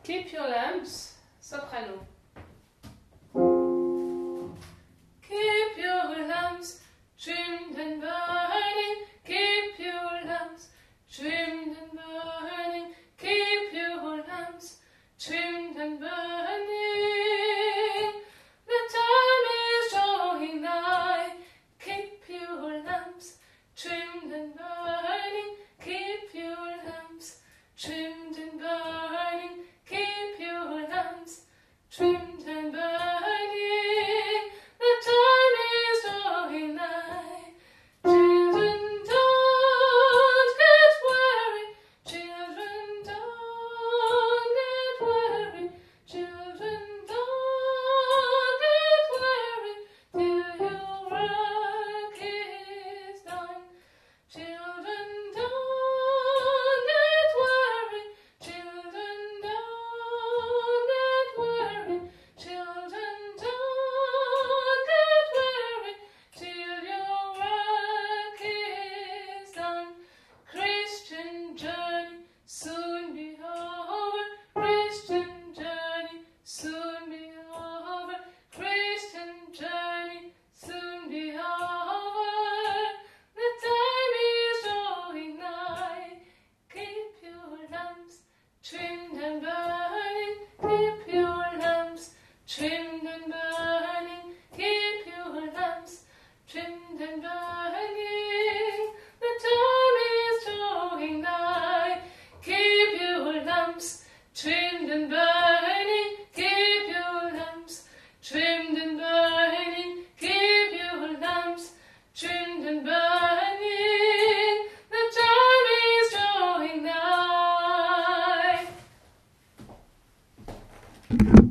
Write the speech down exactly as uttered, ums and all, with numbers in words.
Keep your lamps, soprano. Keep your lamps trimmed and burning. Keep your lamps trimmed and burning. Keep your lamps trimmed and burning. The time is drawing nigh. Keep your lamps trimmed and burning. Keep your lamps trimmed and burning. Keep your lamps trimmed and burning. The time is drawing nigh. Children, don't get worried. Children, don't get worried. Children, don't get worried till your work is done. Children, don't get worried. Children, don't get worried. Children, don't get worried till your work is done. Christian journey soon be over. Christian journey soon be over. Christian journey soon be over. The time is drawing nigh. Keep your lamps trimmed and burning. Keep your lamps trimmed and burning. Keep your lamps trimmed and burning. The time is drawing nigh. Keep your lamps trimmed and burning. Keep your lamps trimmed and burning. Keep your lamps trimmed and burning. The time is drawing nigh.